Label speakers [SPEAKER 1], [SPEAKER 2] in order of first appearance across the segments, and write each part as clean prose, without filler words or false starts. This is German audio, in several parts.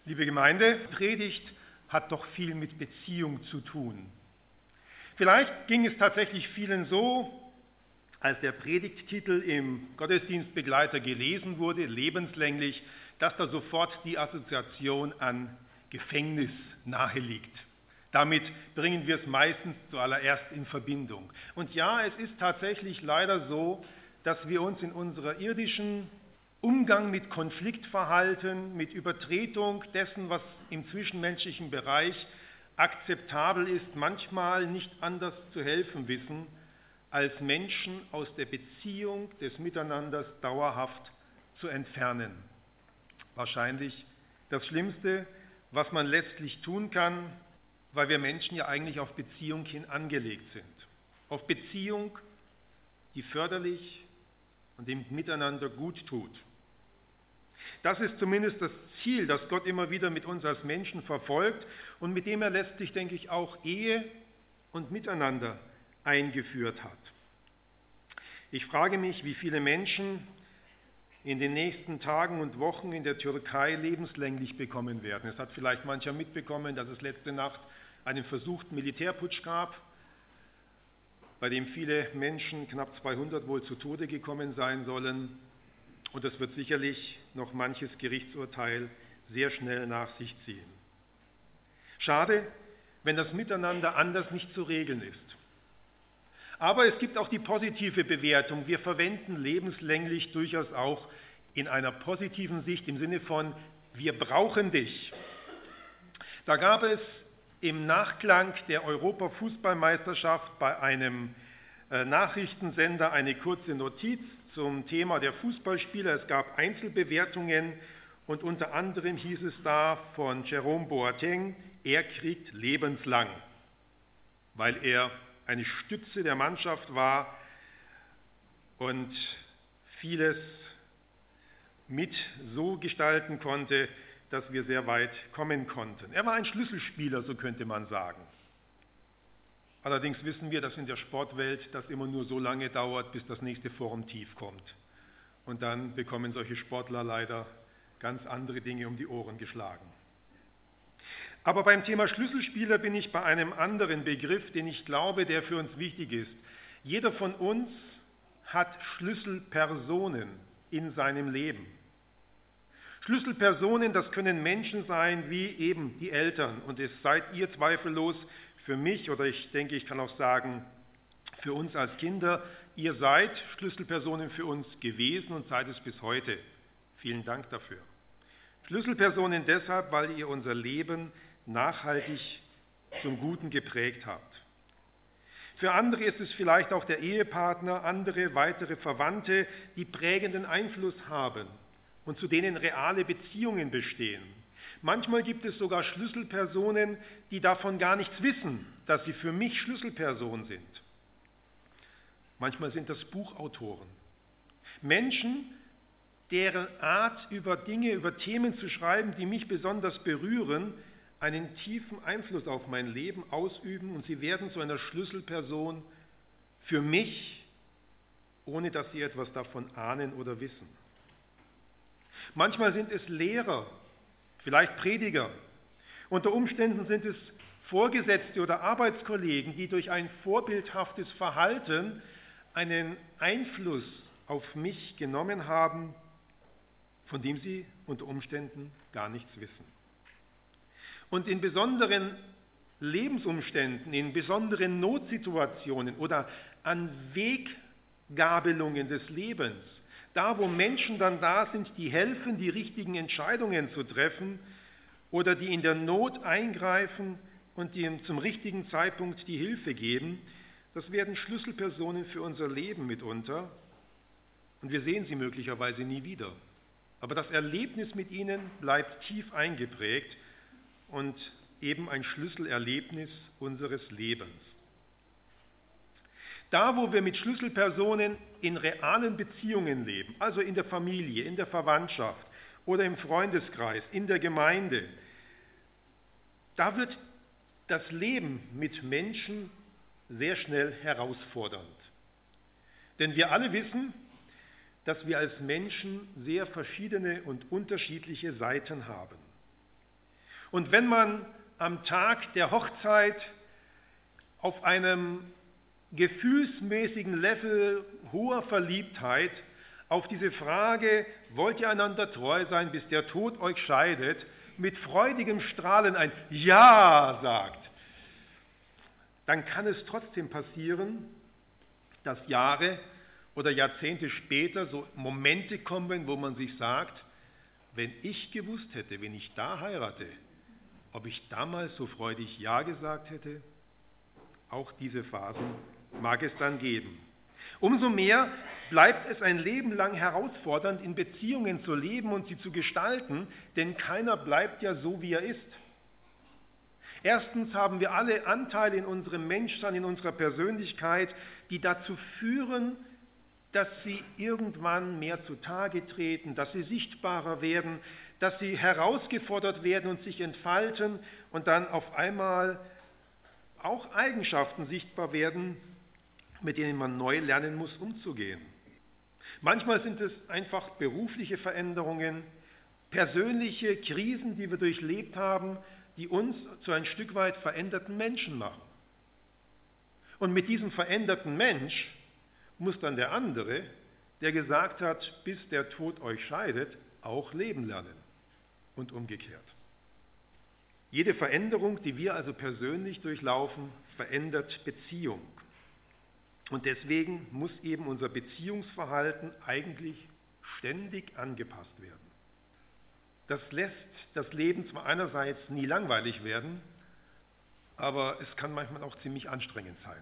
[SPEAKER 1] Liebe Gemeinde, Predigt hat doch viel mit Beziehung zu tun. Vielleicht ging es tatsächlich vielen so, als der Predigttitel im Gottesdienstbegleiter gelesen wurde, lebenslänglich, dass da sofort die Assoziation an Gefängnis naheliegt. Damit bringen wir es meistens zuallererst in Verbindung. Und ja, es ist tatsächlich leider so, dass wir uns in unserer irdischen Umgang mit Konfliktverhalten, mit Übertretung dessen, was im zwischenmenschlichen Bereich akzeptabel ist, manchmal nicht anders zu helfen wissen, als Menschen aus der Beziehung des Miteinanders dauerhaft zu entfernen. Wahrscheinlich das Schlimmste, was man letztlich tun kann, weil wir Menschen ja eigentlich auf Beziehung hin angelegt sind. Auf Beziehung, die förderlich und dem Miteinander gut tut. Das ist zumindest das Ziel, das Gott immer wieder mit uns als Menschen verfolgt und mit dem er letztlich, denke ich, auch Ehe und Miteinander eingeführt hat. Ich frage mich, wie viele Menschen in den nächsten Tagen und Wochen in der Türkei lebenslänglich bekommen werden. Es hat vielleicht mancher mitbekommen, dass es letzte Nacht einen versuchten Militärputsch gab, bei dem viele Menschen, knapp 200 wohl zu Tode gekommen sein sollen. Und es wird sicherlich noch manches Gerichtsurteil sehr schnell nach sich ziehen. Schade, wenn das Miteinander anders nicht zu regeln ist. Aber es gibt auch die positive Bewertung. Wir verwenden lebenslänglich durchaus auch in einer positiven Sicht im Sinne von, wir brauchen dich. Da gab es im Nachklang der Europafußballmeisterschaft bei einem Nachrichtensender eine kurze Notiz zum Thema der Fußballspieler. Es gab Einzelbewertungen und unter anderem hieß es da von Jerome Boateng, er kriegt lebenslang, weil er eine Stütze der Mannschaft war und vieles mit so gestalten konnte, dass wir sehr weit kommen konnten. Er war ein Schlüsselspieler, so könnte man sagen. Allerdings wissen wir, dass in der Sportwelt das immer nur so lange dauert, bis das nächste Formtief kommt. Und dann bekommen solche Sportler leider ganz andere Dinge um die Ohren geschlagen. Aber beim Thema Schlüsselspieler bin ich bei einem anderen Begriff, den ich glaube, der für uns wichtig ist. Jeder von uns hat Schlüsselpersonen in seinem Leben. Schlüsselpersonen, das können Menschen sein wie eben die Eltern. Und es seid ihr zweifellos für mich, oder ich denke, ich kann auch sagen, für uns als Kinder, ihr seid Schlüsselpersonen für uns gewesen und seid es bis heute. Vielen Dank dafür. Schlüsselpersonen deshalb, weil ihr unser Leben nachhaltig zum Guten geprägt habt. Für andere ist es vielleicht auch der Ehepartner, andere weitere Verwandte, die prägenden Einfluss haben und zu denen reale Beziehungen bestehen. Manchmal gibt es sogar Schlüsselpersonen, die davon gar nichts wissen, dass sie für mich Schlüsselpersonen sind. Manchmal sind das Buchautoren. Menschen, deren Art, über Dinge, über Themen zu schreiben, die mich besonders berühren, einen tiefen Einfluss auf mein Leben ausüben und sie werden zu einer Schlüsselperson für mich, ohne dass sie etwas davon ahnen oder wissen. Manchmal sind es Lehrer, vielleicht Prediger. Unter Umständen sind es Vorgesetzte oder Arbeitskollegen, die durch ein vorbildhaftes Verhalten einen Einfluss auf mich genommen haben, von dem sie unter Umständen gar nichts wissen. Und in besonderen Lebensumständen, in besonderen Notsituationen oder an Weggabelungen des Lebens, da wo Menschen dann da sind, die helfen, die richtigen Entscheidungen zu treffen oder die in der Not eingreifen und die zum richtigen Zeitpunkt die Hilfe geben, das werden Schlüsselpersonen für unser Leben mitunter und wir sehen sie möglicherweise nie wieder. Aber das Erlebnis mit ihnen bleibt tief eingeprägt und eben ein Schlüsselerlebnis unseres Lebens. Da, wo wir mit Schlüsselpersonen in realen Beziehungen leben, also in der Familie, in der Verwandtschaft oder im Freundeskreis, in der Gemeinde, da wird das Leben mit Menschen sehr schnell herausfordernd. Denn wir alle wissen, dass wir als Menschen sehr verschiedene und unterschiedliche Seiten haben. Und wenn man am Tag der Hochzeit auf einem gefühlsmäßigen Level hoher Verliebtheit auf diese Frage, wollt ihr einander treu sein, bis der Tod euch scheidet, mit freudigem Strahlen ein Ja sagt, dann kann es trotzdem passieren, dass Jahre oder Jahrzehnte später so Momente kommen, wo man sich sagt, wenn ich gewusst hätte, wenn ich da heirate, ob ich damals so freudig Ja gesagt hätte. Auch diese Phasen mag es dann geben. Umso mehr bleibt es ein Leben lang herausfordernd, in Beziehungen zu leben und sie zu gestalten, denn keiner bleibt ja so, wie er ist. Erstens haben wir alle Anteile in unserem Menschsein, in unserer Persönlichkeit, die dazu führen, dass sie irgendwann mehr zutage treten, dass sie sichtbarer werden, dass sie herausgefordert werden und sich entfalten und dann auf einmal auch Eigenschaften sichtbar werden, mit denen man neu lernen muss, umzugehen. Manchmal sind es einfach berufliche Veränderungen, persönliche Krisen, die wir durchlebt haben, die uns zu ein Stück weit veränderten Menschen machen. Und mit diesem veränderten Mensch muss dann der andere, der gesagt hat, bis der Tod euch scheidet, auch leben lernen und umgekehrt. Jede Veränderung, die wir also persönlich durchlaufen, verändert Beziehung. Und deswegen muss eben unser Beziehungsverhalten eigentlich ständig angepasst werden. Das lässt das Leben zwar einerseits nie langweilig werden, aber es kann manchmal auch ziemlich anstrengend sein.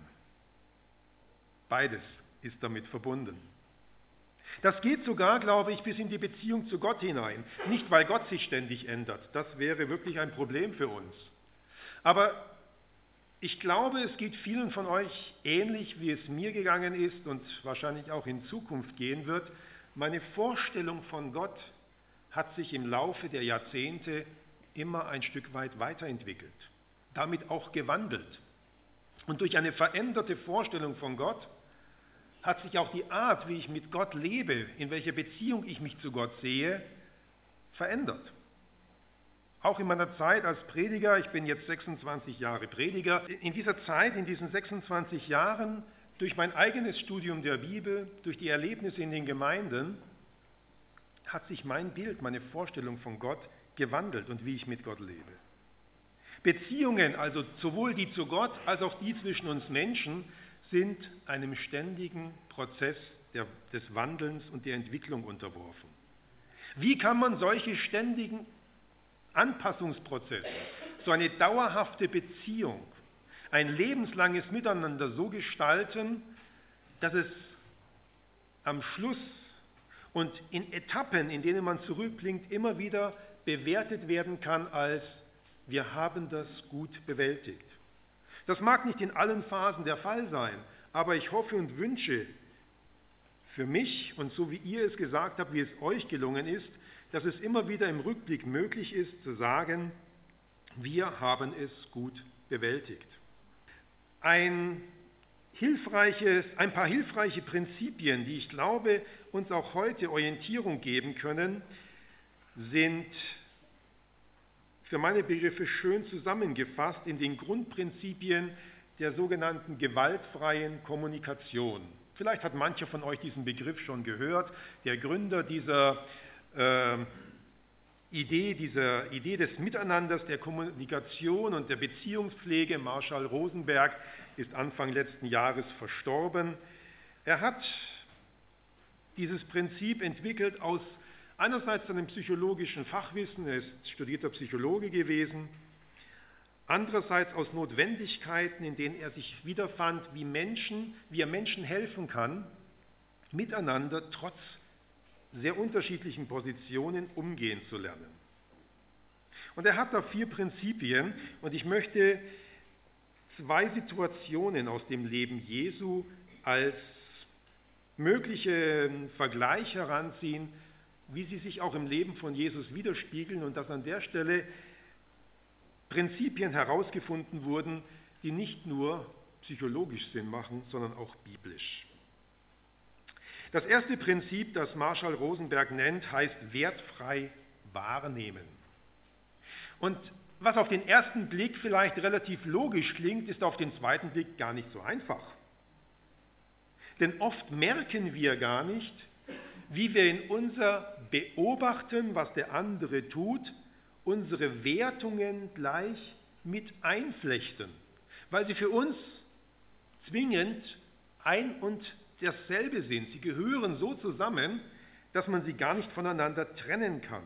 [SPEAKER 1] Beides ist damit verbunden. Das geht sogar, glaube ich, bis in die Beziehung zu Gott hinein. Nicht, weil Gott sich ständig ändert, das wäre wirklich ein Problem für uns. Aber ich glaube, es geht vielen von euch ähnlich, wie es mir gegangen ist und wahrscheinlich auch in Zukunft gehen wird. Meine Vorstellung von Gott hat sich im Laufe der Jahrzehnte immer ein Stück weit weiterentwickelt, damit auch gewandelt. Und durch eine veränderte Vorstellung von Gott hat sich auch die Art, wie ich mit Gott lebe, in welcher Beziehung ich mich zu Gott sehe, verändert. Auch in meiner Zeit als Prediger, ich bin jetzt 26 Jahre Prediger, in dieser Zeit, in diesen 26 Jahren, durch mein eigenes Studium der Bibel, durch die Erlebnisse in den Gemeinden, hat sich mein Bild, meine Vorstellung von Gott gewandelt und wie ich mit Gott lebe. Beziehungen, also sowohl die zu Gott als auch die zwischen uns Menschen, sind einem ständigen Prozess des Wandelns und der Entwicklung unterworfen. Wie kann man solche ständigen Anpassungsprozesse, so eine dauerhafte Beziehung, ein lebenslanges Miteinander so gestalten, dass es am Schluss und in Etappen, in denen man zurückblickt, immer wieder bewertet werden kann als wir haben das gut bewältigt. Das mag nicht in allen Phasen der Fall sein, aber ich hoffe und wünsche für mich und so wie ihr es gesagt habt, wie es euch gelungen ist, dass es immer wieder im Rückblick möglich ist zu sagen, wir haben es gut bewältigt. Ein paar hilfreiche Prinzipien, die ich glaube, uns auch heute Orientierung geben können, sind für meine Begriffe schön zusammengefasst in den Grundprinzipien der sogenannten gewaltfreien Kommunikation. Vielleicht hat mancher von euch diesen Begriff schon gehört. Der Gründer dieser Idee des Miteinanders, der Kommunikation und der Beziehungspflege, Marshall Rosenberg, ist Anfang letzten Jahres verstorben. Er hat dieses Prinzip entwickelt aus einerseits seinem psychologischen Fachwissen, er ist studierter Psychologe gewesen, andererseits aus Notwendigkeiten, in denen er sich wiederfand, wie er Menschen helfen kann, miteinander trotz sehr unterschiedlichen Positionen umgehen zu lernen. Und er hat da 4 Prinzipien und ich möchte 2 Situationen aus dem Leben Jesu als mögliche Vergleich heranziehen, wie sie sich auch im Leben von Jesus widerspiegeln und dass an der Stelle Prinzipien herausgefunden wurden, die nicht nur psychologisch Sinn machen, sondern auch biblisch. Das erste Prinzip, das Marshall Rosenberg nennt, heißt wertfrei wahrnehmen. Und Was auf den ersten Blick vielleicht relativ logisch klingt, ist auf den zweiten Blick gar nicht so einfach. Denn oft merken wir gar nicht, wie wir in unser Beobachten, was der andere tut, unsere Wertungen gleich mit einflechten, weil sie für uns zwingend ein und dasselbe sind. Sie gehören so zusammen, dass man sie gar nicht voneinander trennen kann.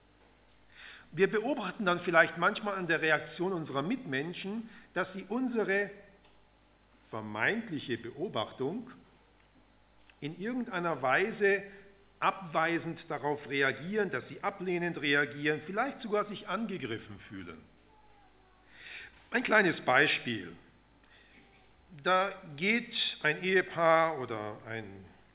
[SPEAKER 1] Wir beobachten dann vielleicht manchmal an der Reaktion unserer Mitmenschen, dass sie unsere vermeintliche Beobachtung in irgendeiner Weise abweisend darauf reagieren, dass sie ablehnend reagieren, vielleicht sogar sich angegriffen fühlen. Ein kleines Beispiel. Da geht ein Ehepaar oder eine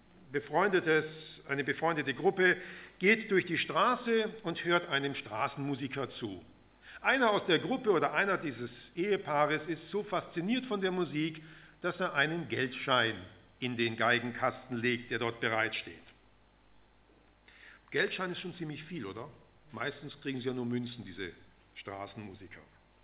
[SPEAKER 1] befreundete Gruppe geht durch die Straße und hört einem Straßenmusiker zu. Einer aus der Gruppe oder einer dieses Ehepaares ist so fasziniert von der Musik, dass er einen Geldschein in den Geigenkasten legt, der dort bereitsteht. Geldschein ist schon ziemlich viel, oder? Meistens kriegen sie ja nur Münzen, diese Straßenmusiker.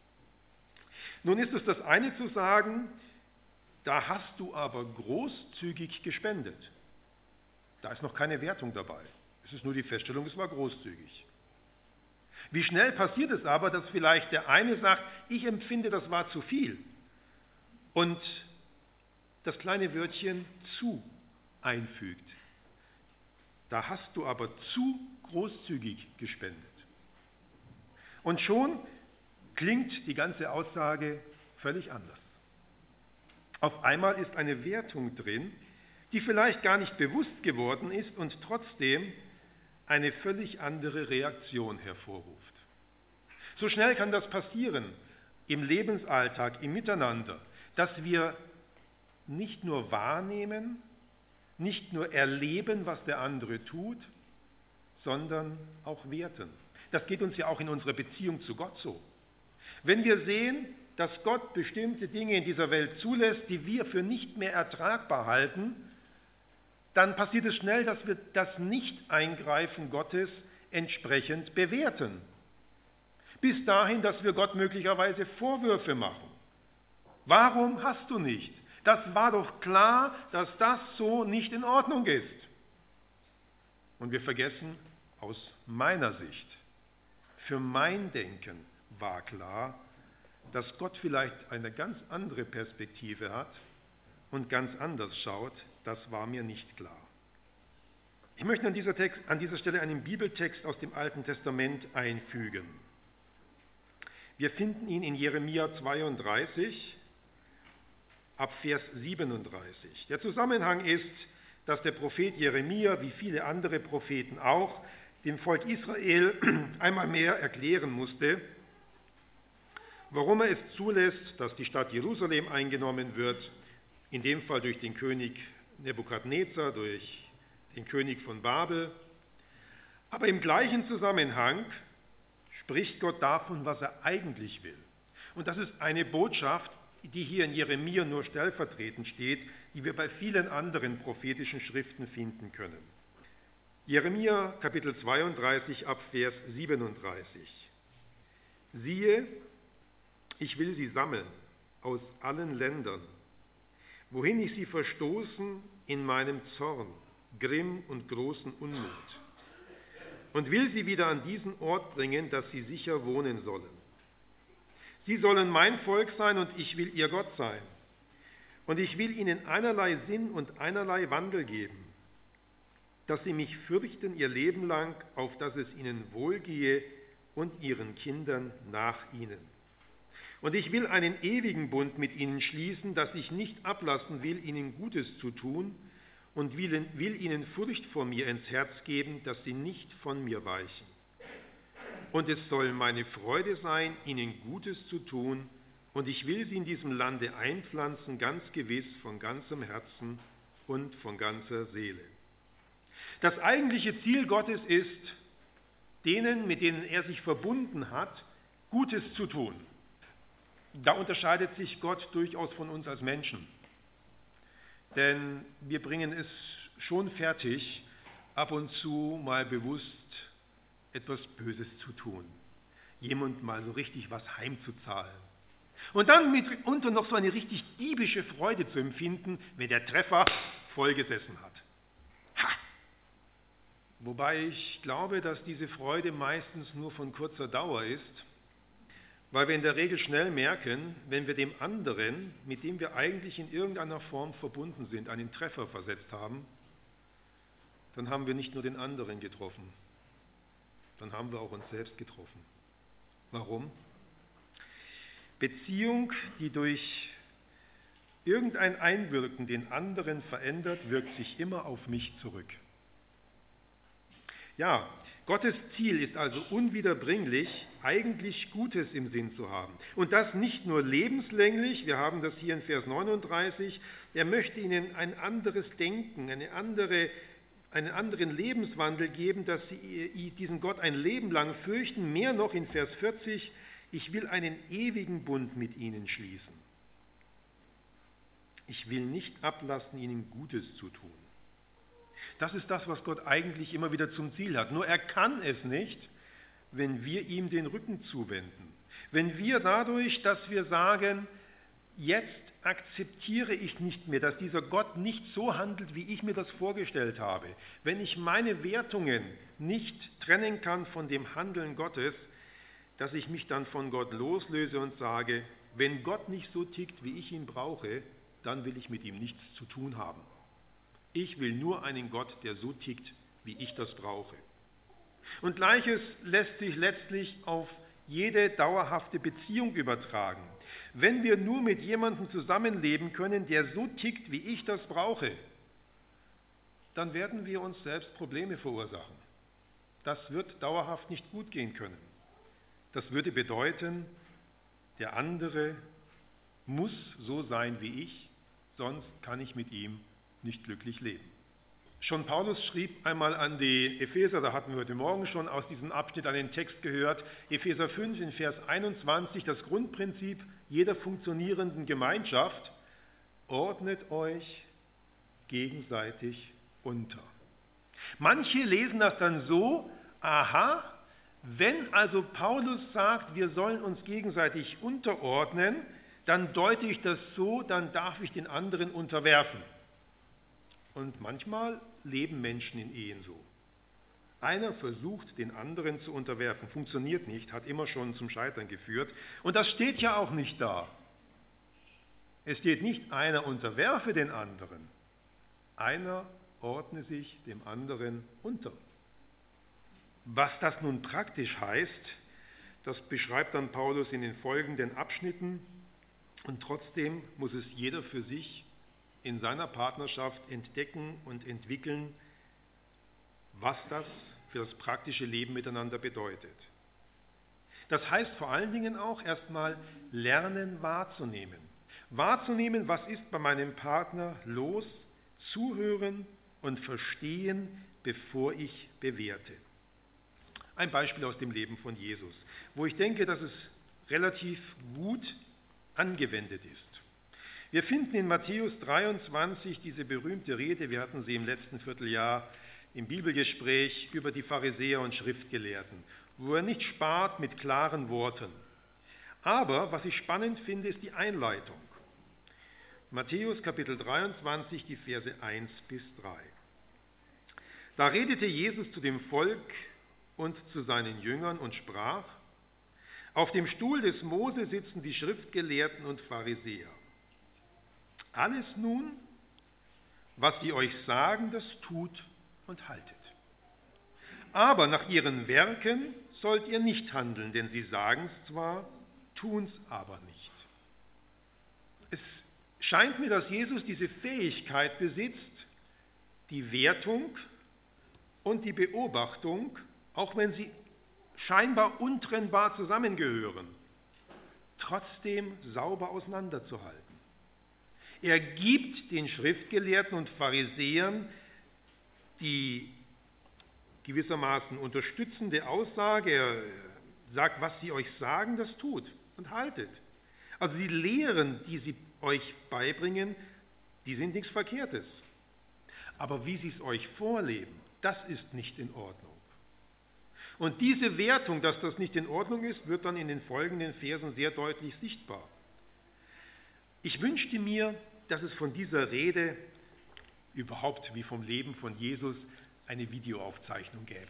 [SPEAKER 1] Nun ist es das eine zu sagen, da hast du aber großzügig gespendet. Da ist noch keine Wertung dabei. Es ist nur die Feststellung, es war großzügig. Wie schnell passiert es aber, dass vielleicht der eine sagt, ich empfinde, das war zu viel. Und das kleine Wörtchen zu einfügt. Da hast du aber zu großzügig gespendet. Und schon klingt die ganze Aussage völlig anders. Auf einmal ist eine Wertung drin, die vielleicht gar nicht bewusst geworden ist und trotzdem eine völlig andere Reaktion hervorruft. So schnell kann das passieren im Lebensalltag, im Miteinander, dass wir nicht nur wahrnehmen, nicht nur erleben, was der andere tut, sondern auch werten. Das geht uns ja auch in unserer Beziehung zu Gott so. Wenn wir sehen, dass Gott bestimmte Dinge in dieser Welt zulässt, die wir für nicht mehr ertragbar halten, dann passiert es schnell, dass wir das Nicht-Eingreifen Gottes entsprechend bewerten. Bis dahin, dass wir Gott möglicherweise Vorwürfe machen. Warum hast du nicht? Das war doch klar, dass das so nicht in Ordnung ist. Und wir vergessen, aus meiner Sicht, für mein Denken war klar, dass Gott vielleicht eine ganz andere Perspektive hat und ganz anders schaut, das war mir nicht klar. Ich möchte an dieser Stelle einen Bibeltext aus dem Alten Testament einfügen. Wir finden ihn in Jeremia 32, ab Vers 37. Der Zusammenhang ist, dass der Prophet Jeremia, wie viele andere Propheten auch, dem Volk Israel einmal mehr erklären musste, warum er es zulässt, dass die Stadt Jerusalem eingenommen wird, in dem Fall durch den König Nebukadnezar, durch den König von Babel. Aber im gleichen Zusammenhang spricht Gott davon, was er eigentlich will. Und das ist eine Botschaft, die hier in Jeremia nur stellvertretend steht, die wir bei vielen anderen prophetischen Schriften finden können. Jeremia Kapitel 32 ab Vers 37. Siehe, ich will sie sammeln aus allen Ländern, wohin ich sie verstoßen in meinem Zorn, Grimm und großen Unmut, und will sie wieder an diesen Ort bringen, dass sie sicher wohnen sollen. Sie sollen mein Volk sein und ich will ihr Gott sein. Und ich will ihnen einerlei Sinn und einerlei Wandel geben, dass sie mich fürchten ihr Leben lang, auf dass es ihnen wohlgehe und ihren Kindern nach ihnen. Und ich will einen ewigen Bund mit ihnen schließen, dass ich nicht ablassen will, ihnen Gutes zu tun und will ihnen Furcht vor mir ins Herz geben, dass sie nicht von mir weichen. Und es soll meine Freude sein, ihnen Gutes zu tun, und ich will sie in diesem Lande einpflanzen, ganz gewiss, von ganzem Herzen und von ganzer Seele. Das eigentliche Ziel Gottes ist, denen, mit denen er sich verbunden hat, Gutes zu tun. Da unterscheidet sich Gott durchaus von uns als Menschen. Denn wir bringen es schon fertig, ab und zu mal bewusst etwas Böses zu tun. jemand mal so richtig was heimzuzahlen. Und dann mitunter noch so eine richtig diebische Freude zu empfinden, wenn der Treffer vollgesessen hat. Ha! Wobei ich glaube, dass diese Freude meistens nur von kurzer Dauer ist, weil wir in der Regel schnell merken, wenn wir dem anderen, mit dem wir eigentlich in irgendeiner Form verbunden sind, einen Treffer versetzt haben, dann haben wir nicht nur den anderen getroffen, dann haben wir auch uns selbst getroffen. Warum? Beziehung, die durch irgendein Einwirken den anderen verändert, wirkt sich immer auf mich zurück. Ja, Gottes Ziel ist also unwiederbringlich, eigentlich Gutes im Sinn zu haben. Und das nicht nur lebenslänglich, wir haben das hier in Vers 39, er möchte ihnen ein anderes Denken, einen anderen Lebenswandel geben, dass sie diesen Gott ein Leben lang fürchten. Mehr noch in Vers 40, ich will einen ewigen Bund mit ihnen schließen. Ich will nicht ablassen, ihnen Gutes zu tun. Das ist das, was Gott eigentlich immer wieder zum Ziel hat. Nur er kann es nicht, wenn wir ihm den Rücken zuwenden. Wenn wir dadurch, dass wir sagen, jetzt akzeptiere ich nicht mehr, dass dieser Gott nicht so handelt, wie ich mir das vorgestellt habe. Wenn ich meine Wertungen nicht trennen kann von dem Handeln Gottes, dass ich mich dann von Gott loslöse und sage, wenn Gott nicht so tickt, wie ich ihn brauche, dann will ich mit ihm nichts zu tun haben. Ich will nur einen Gott, der so tickt, wie ich das brauche. Und Gleiches lässt sich letztlich auf jede dauerhafte Beziehung übertragen. Wenn wir nur mit jemandem zusammenleben können, der so tickt, wie ich das brauche, dann werden wir uns selbst Probleme verursachen. Das wird dauerhaft nicht gut gehen können. Das würde bedeuten, der andere muss so sein wie ich, sonst kann ich mit ihm nicht glücklich leben. Schon Paulus schrieb einmal an die Epheser, da hatten wir heute Morgen schon aus diesem Abschnitt einen Text gehört, Epheser 5 in Vers 21, das Grundprinzip jeder funktionierenden Gemeinschaft: ordnet euch gegenseitig unter. Manche lesen das dann so, aha, wenn also Paulus sagt, wir sollen uns gegenseitig unterordnen, dann deute ich das so, dann darf ich den anderen unterwerfen. Und manchmal leben Menschen in Ehen so. Einer versucht, den anderen zu unterwerfen, funktioniert nicht, hat immer schon zum Scheitern geführt. Und das steht ja auch nicht da. Es steht nicht, einer unterwerfe den anderen. Einer ordne sich dem anderen unter. Was das nun praktisch heißt, das beschreibt dann Paulus in den folgenden Abschnitten. Und trotzdem muss es jeder für sich in seiner Partnerschaft entdecken und entwickeln, was das für das praktische Leben miteinander bedeutet. Das heißt vor allen Dingen auch erstmal lernen wahrzunehmen. Wahrzunehmen, was ist bei meinem Partner los, zuhören und verstehen, bevor ich bewerte. Ein Beispiel aus dem Leben von Jesus, wo ich denke, dass es relativ gut angewendet ist. Wir finden in Matthäus 23 diese berühmte Rede, wir hatten sie im letzten Vierteljahr im Bibelgespräch über die Pharisäer und Schriftgelehrten, wo er nicht spart mit klaren Worten. Aber was ich spannend finde, ist die Einleitung. Matthäus Kapitel 23, die Verse 1 bis 3. Da redete Jesus zu dem Volk und zu seinen Jüngern und sprach: Auf dem Stuhl des Mose sitzen die Schriftgelehrten und Pharisäer. Alles nun, was sie euch sagen, das tut und haltet. Aber nach ihren Werken sollt ihr nicht handeln, denn sie sagen es zwar, tun es aber nicht. Es scheint mir, dass Jesus diese Fähigkeit besitzt, die Wertung und die Beobachtung, auch wenn sie scheinbar untrennbar zusammengehören, trotzdem sauber auseinanderzuhalten. Er gibt den Schriftgelehrten und Pharisäern die gewissermaßen unterstützende Aussage. Er sagt, was sie euch sagen, das tut und haltet. Also die Lehren, die sie euch beibringen, die sind nichts Verkehrtes. Aber wie sie es euch vorleben, das ist nicht in Ordnung. Und diese Wertung, dass das nicht in Ordnung ist, wird dann in den folgenden Versen sehr deutlich sichtbar. Ich wünschte mir, dass es von dieser Rede, überhaupt wie vom Leben von Jesus, eine Videoaufzeichnung gäbe.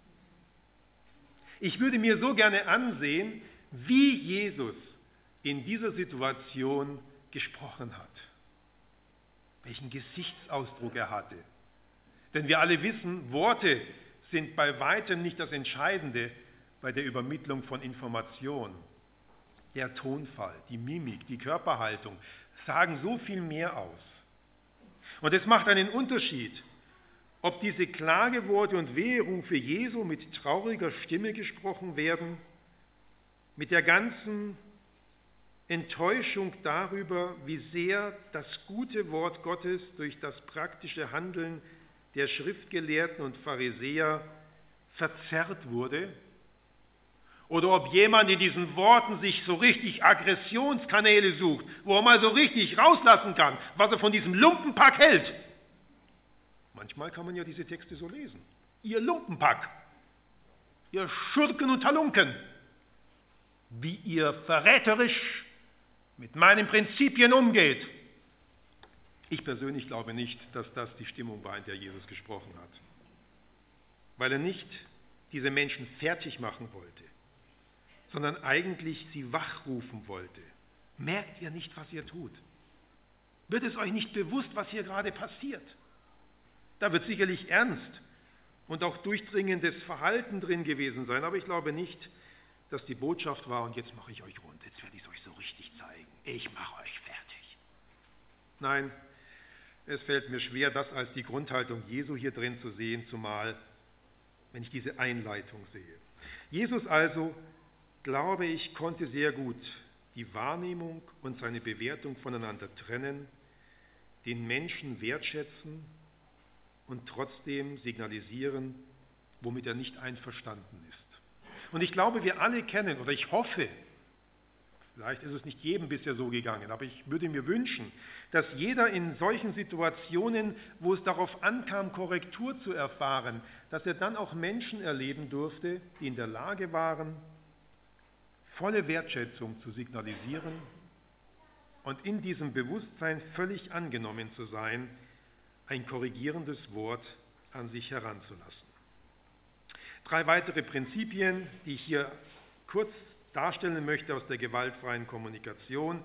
[SPEAKER 1] Ich würde mir so gerne ansehen, wie Jesus in dieser Situation gesprochen hat, welchen Gesichtsausdruck er hatte. Denn wir alle wissen, Worte sind bei weitem nicht das Entscheidende bei der Übermittlung von Informationen. Der Tonfall, die Mimik, die Körperhaltung sagen so viel mehr aus. Und es macht einen Unterschied, ob diese Klageworte und Weherufe Jesu mit trauriger Stimme gesprochen werden, mit der ganzen Enttäuschung darüber, wie sehr das gute Wort Gottes durch das praktische Handeln der Schriftgelehrten und Pharisäer verzerrt wurde, oder ob jemand in diesen Worten sich so richtig Aggressionskanäle sucht, wo er mal so richtig rauslassen kann, was er von diesem Lumpenpack hält. Manchmal kann man ja diese Texte so lesen. Ihr Lumpenpack, ihr Schurken und Halunken, wie ihr verräterisch mit meinen Prinzipien umgeht. Ich persönlich glaube nicht, dass das die Stimmung war, in der Jesus gesprochen hat. Weil er nicht diese Menschen fertig machen wollte, sondern eigentlich sie wachrufen wollte. Merkt ihr nicht, was ihr tut? Wird es euch nicht bewusst, was hier gerade passiert? Da wird sicherlich ernst und auch durchdringendes Verhalten drin gewesen sein, aber ich glaube nicht, dass die Botschaft war, und jetzt mache ich euch rund, jetzt werde ich es euch so richtig zeigen. Ich mache euch fertig. Nein, es fällt mir schwer, das als die Grundhaltung Jesu hier drin zu sehen, zumal wenn ich diese Einleitung sehe. Jesus also, glaube ich, konnte sehr gut die Wahrnehmung und seine Bewertung voneinander trennen, den Menschen wertschätzen und trotzdem signalisieren, womit er nicht einverstanden ist. Und ich glaube, wir alle kennen, oder ich hoffe, vielleicht ist es nicht jedem bisher so gegangen, aber ich würde mir wünschen, dass jeder in solchen Situationen, wo es darauf ankam, Korrektur zu erfahren, dass er dann auch Menschen erleben durfte, die in der Lage waren, volle Wertschätzung zu signalisieren und in diesem Bewusstsein völlig angenommen zu sein, ein korrigierendes Wort an sich heranzulassen. 3 weitere Prinzipien, die ich hier kurz darstellen möchte aus der gewaltfreien Kommunikation.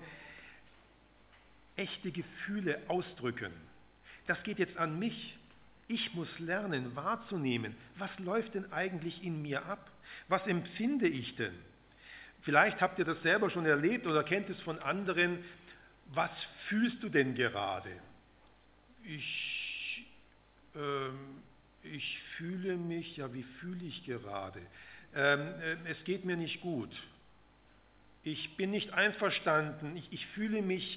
[SPEAKER 1] Echte Gefühle ausdrücken. Das geht jetzt an mich. Ich muss lernen, wahrzunehmen, was läuft denn eigentlich in mir ab? Was empfinde ich denn? Vielleicht habt ihr das selber schon erlebt oder kennt es von anderen. Was fühlst du denn gerade? Ich fühle mich, ja, wie fühle ich gerade? Es geht mir nicht gut. Ich bin nicht einverstanden. Ich fühle mich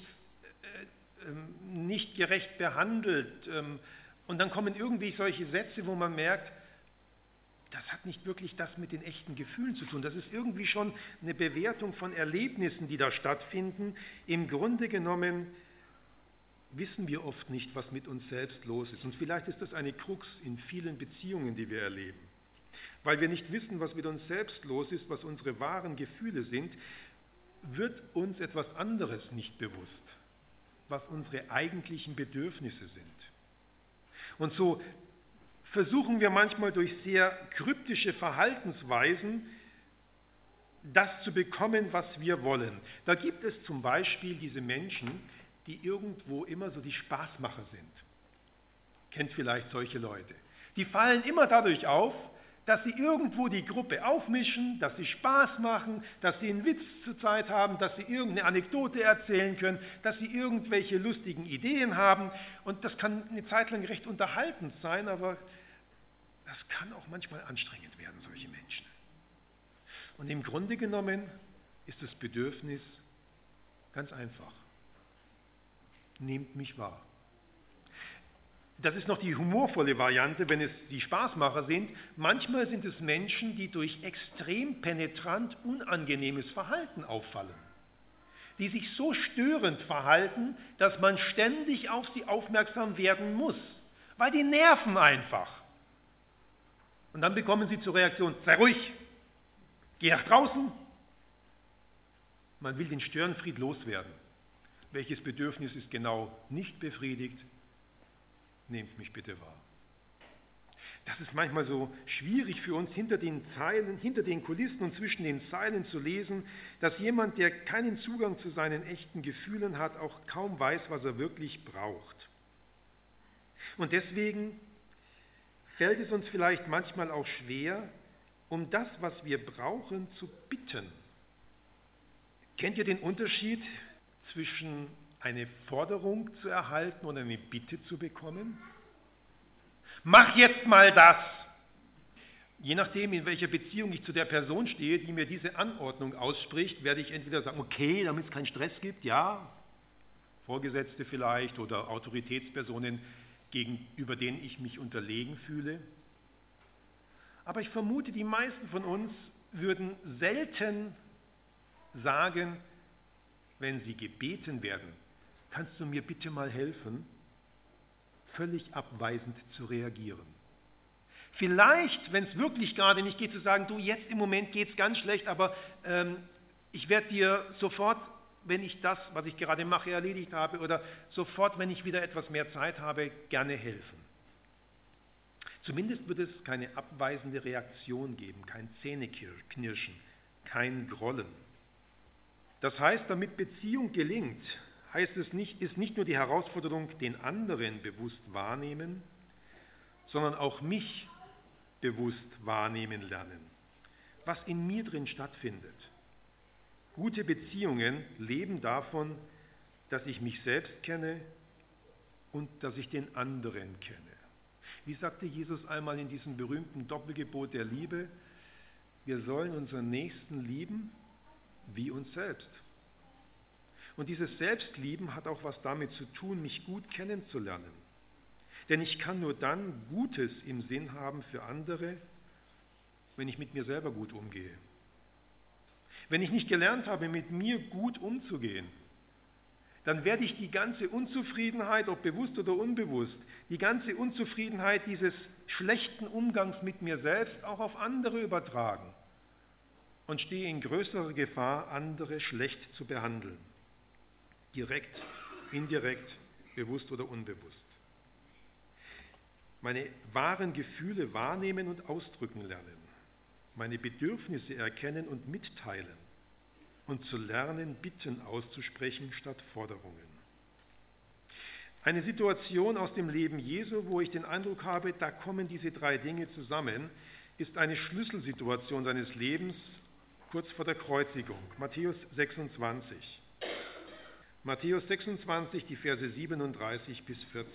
[SPEAKER 1] nicht gerecht behandelt. Und dann kommen irgendwie solche Sätze, wo man merkt, das hat nicht wirklich das mit den echten Gefühlen zu tun. Das ist irgendwie schon eine Bewertung von Erlebnissen, die da stattfinden. Im Grunde genommen wissen wir oft nicht, was mit uns selbst los ist. Und vielleicht ist das eine Krux in vielen Beziehungen, die wir erleben. Weil wir nicht wissen, was mit uns selbst los ist, was unsere wahren Gefühle sind, wird uns etwas anderes nicht bewusst, was unsere eigentlichen Bedürfnisse sind. Und so versuchen wir manchmal durch sehr kryptische Verhaltensweisen, das zu bekommen, was wir wollen. Da gibt es zum Beispiel diese Menschen, die irgendwo immer so die Spaßmacher sind. Kennt vielleicht solche Leute. Die fallen immer dadurch auf, dass sie irgendwo die Gruppe aufmischen, dass sie Spaß machen, dass sie einen Witz zur Zeit haben, dass sie irgendeine Anekdote erzählen können, dass sie irgendwelche lustigen Ideen haben. Und das kann eine Zeit lang recht unterhaltend sein, aber das kann auch manchmal anstrengend werden, solche Menschen. Und im Grunde genommen ist das Bedürfnis ganz einfach. Nehmt mich wahr. Das ist noch die humorvolle Variante, wenn es die Spaßmacher sind. Manchmal sind es Menschen, die durch extrem penetrant unangenehmes Verhalten auffallen. Die sich so störend verhalten, dass man ständig auf sie aufmerksam werden muss. Weil die nerven einfach. Und dann bekommen sie zur Reaktion, sei ruhig, geh nach draußen. Man will den Störenfried loswerden. Welches Bedürfnis ist genau nicht befriedigt? Nehmt mich bitte wahr. Das ist manchmal so schwierig für uns, hinter den Zeilen, hinter den Kulissen und zwischen den Zeilen zu lesen, dass jemand, der keinen Zugang zu seinen echten Gefühlen hat, auch kaum weiß, was er wirklich braucht. Und deswegen fällt es uns vielleicht manchmal auch schwer, um das, was wir brauchen, zu bitten. Kennt ihr den Unterschied zwischen eine Forderung zu erhalten und eine Bitte zu bekommen? Mach jetzt mal das! Je nachdem, in welcher Beziehung ich zu der Person stehe, die mir diese Anordnung ausspricht, werde ich entweder sagen, okay, damit es keinen Stress gibt, ja, Vorgesetzte vielleicht oder Autoritätspersonen, gegenüber denen ich mich unterlegen fühle. Aber ich vermute, die meisten von uns würden selten sagen, wenn sie gebeten werden, kannst du mir bitte mal helfen, völlig abweisend zu reagieren. Vielleicht, wenn es wirklich gerade nicht geht, zu sagen, du, jetzt im Moment geht es ganz schlecht, aber ich werde dir sofort, wenn ich das, was ich gerade mache, erledigt habe oder sofort, wenn ich wieder etwas mehr Zeit habe, gerne helfen. Zumindest wird es keine abweisende Reaktion geben, kein Zähneknirschen, kein Grollen. Das heißt, damit Beziehung gelingt, ist nicht nur die Herausforderung, den anderen bewusst wahrnehmen, sondern auch mich bewusst wahrnehmen lernen, was in mir drin stattfindet. Gute Beziehungen leben davon, dass ich mich selbst kenne und dass ich den anderen kenne. Wie sagte Jesus einmal in diesem berühmten Doppelgebot der Liebe? Wir sollen unseren Nächsten lieben wie uns selbst. Und dieses Selbstlieben hat auch was damit zu tun, mich gut kennenzulernen. Denn ich kann nur dann Gutes im Sinn haben für andere, wenn ich mit mir selber gut umgehe. Wenn ich nicht gelernt habe, mit mir gut umzugehen, dann werde ich die ganze Unzufriedenheit, ob bewusst oder unbewusst, die ganze Unzufriedenheit dieses schlechten Umgangs mit mir selbst auch auf andere übertragen und stehe in größerer Gefahr, andere schlecht zu behandeln. Direkt, indirekt, bewusst oder unbewusst. Meine wahren Gefühle wahrnehmen und ausdrücken lernen. Meine Bedürfnisse erkennen und mitteilen. Und zu lernen, Bitten auszusprechen statt Forderungen. Eine Situation aus dem Leben Jesu, wo ich den Eindruck habe, da kommen diese drei Dinge zusammen, ist eine Schlüsselsituation seines Lebens kurz vor der Kreuzigung. Matthäus 26. Matthäus 26, die Verse 37 bis 40.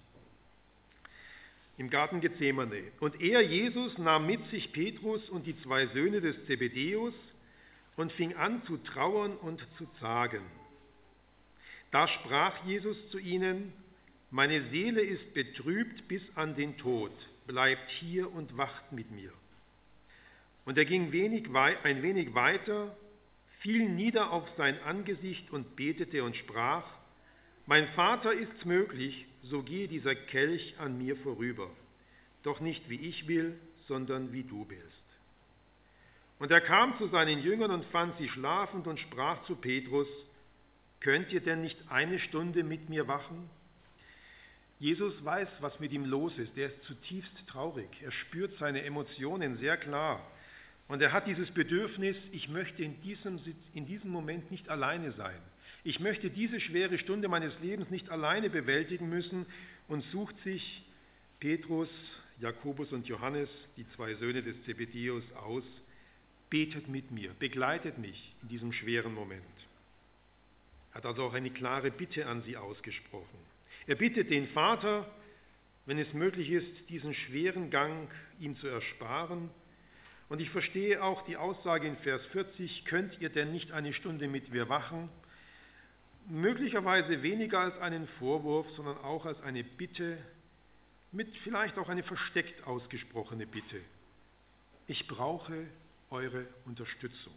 [SPEAKER 1] Im Garten Gethsemane. Und er, Jesus, nahm mit sich Petrus und die zwei Söhne des Zebedäus und fing an zu trauern und zu zagen. Da sprach Jesus zu ihnen, meine Seele ist betrübt bis an den Tod, bleibt hier und wacht mit mir. Und er ging ein wenig weiter, fiel nieder auf sein Angesicht und betete und sprach, mein Vater, ist's möglich, so gehe dieser Kelch an mir vorüber, doch nicht wie ich will, sondern wie du willst. Und er kam zu seinen Jüngern und fand sie schlafend und sprach zu Petrus, könnt ihr denn nicht eine Stunde mit mir wachen? Jesus weiß, was mit ihm los ist. Er ist zutiefst traurig. Er spürt seine Emotionen sehr klar. Und er hat dieses Bedürfnis, ich möchte in diesem Moment nicht alleine sein. Ich möchte diese schwere Stunde meines Lebens nicht alleine bewältigen müssen und sucht sich Petrus, Jakobus und Johannes, die zwei Söhne des Zebedäus, aus. Betet mit mir, begleitet mich in diesem schweren Moment. Er hat also auch eine klare Bitte an sie ausgesprochen. Er bittet den Vater, wenn es möglich ist, diesen schweren Gang ihm zu ersparen. Und ich verstehe auch die Aussage in Vers 40, könnt ihr denn nicht eine Stunde mit mir wachen? Möglicherweise weniger als einen Vorwurf, sondern auch als eine Bitte, mit vielleicht auch eine versteckt ausgesprochene Bitte. Ich brauche eure Unterstützung.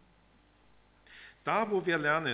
[SPEAKER 1] Da, wo wir lernen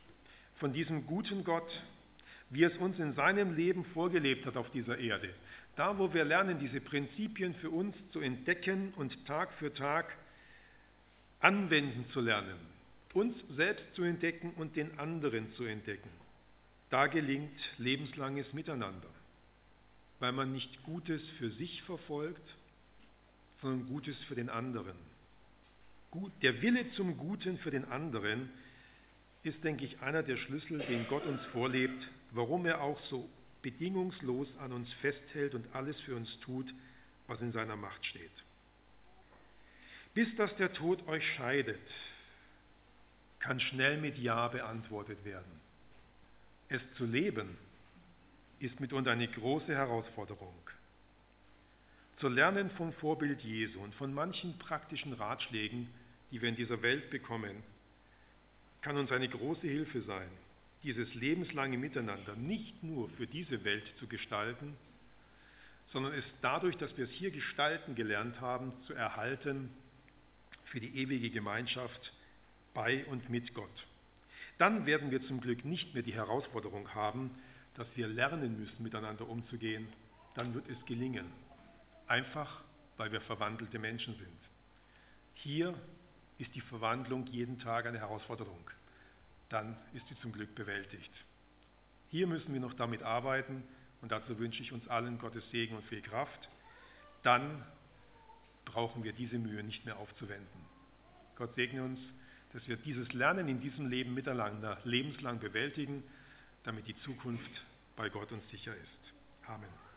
[SPEAKER 1] von diesem guten Gott, wie es uns in seinem Leben vorgelebt hat auf dieser Erde, Da, wo wir lernen, diese Prinzipien für uns zu entdecken und Tag für Tag anwenden zu lernen, uns selbst zu entdecken und den anderen zu entdecken, da gelingt lebenslanges Miteinander, weil man nicht Gutes für sich verfolgt, sondern Gutes für den anderen. Der Wille zum Guten für den anderen ist, denke ich, einer der Schlüssel, den Gott uns vorlebt, warum er auch so bedingungslos an uns festhält und alles für uns tut, was in seiner Macht steht. Bis dass der Tod euch scheidet, kann schnell mit Ja beantwortet werden. Es zu leben ist mitunter eine große Herausforderung. Zu lernen vom Vorbild Jesu und von manchen praktischen Ratschlägen, die wir in dieser Welt bekommen, kann uns eine große Hilfe sein, dieses lebenslange Miteinander nicht nur für diese Welt zu gestalten, sondern es dadurch, dass wir es hier gestalten gelernt haben, zu erhalten für die ewige Gemeinschaft bei und mit Gott. Dann werden wir zum Glück nicht mehr die Herausforderung haben, dass wir lernen müssen, miteinander umzugehen. Dann wird es gelingen, einfach weil wir verwandelte Menschen sind. Hier ist die Verwandlung jeden Tag eine Herausforderung. Dann ist sie zum Glück bewältigt. Hier müssen wir noch damit arbeiten und dazu wünsche ich uns allen Gottes Segen und viel Kraft. Dann brauchen wir diese Mühe nicht mehr aufzuwenden. Gott segne uns, dass wir dieses Lernen in diesem Leben miteinander lebenslang bewältigen, damit die Zukunft bei Gott uns sicher ist. Amen.